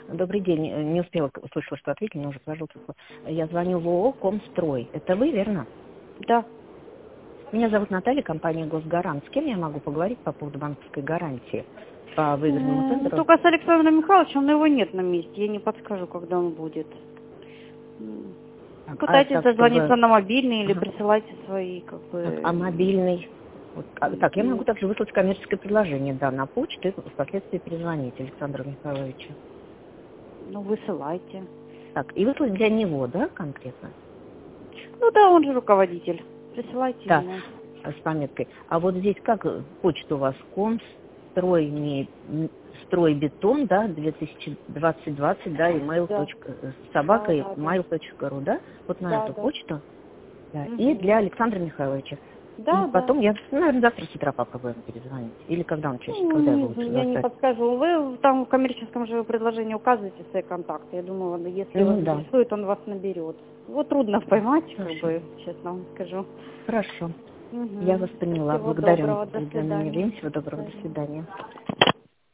Добрый день. Не успела, услышала, что ответили, но уже положил трубку. Я звоню в ООО «Комстрой». Это вы, верно? Да. Меня зовут Наталья, компания «Госгарант». С кем я могу поговорить по поводу банковской гарантии по выигранному тендеру? Только с Александром Михайловичем, но его нет на месте. Я не подскажу, когда он будет. Пытайтесь дозвониться на мобильный или присылайте свои, как бы... А мобильный? Вот, так, я могу также выслать коммерческое предложение, да, на почту и впоследствии перезвонить Александру Михайловичу. Ну, высылайте. Так, и выслать для него, да, конкретно? Ну да, он же руководитель. Присылайте ему. Да, с пометкой. А вот здесь как почта у вас? Стройбетон, да, 2020, да, email. Да. Собака Да. mail.ru, да? Вот на эту почту. Да. Угу. И для Александра Михайловича. Да, И потом я, наверное, завтра с утра попробую перезвонить. Или когда он чаще, когда его лучше Я не застать? подскажу. Вы там в коммерческом же предложении указываете свои контакты. Я думаю, если вас интересует, он вас наберет. Его трудно поймать, как бы, честно вам скажу. Хорошо. Угу. Я вас поняла. Всего Благодарю доброго. за До свидания. время. Всего доброго. До свидания.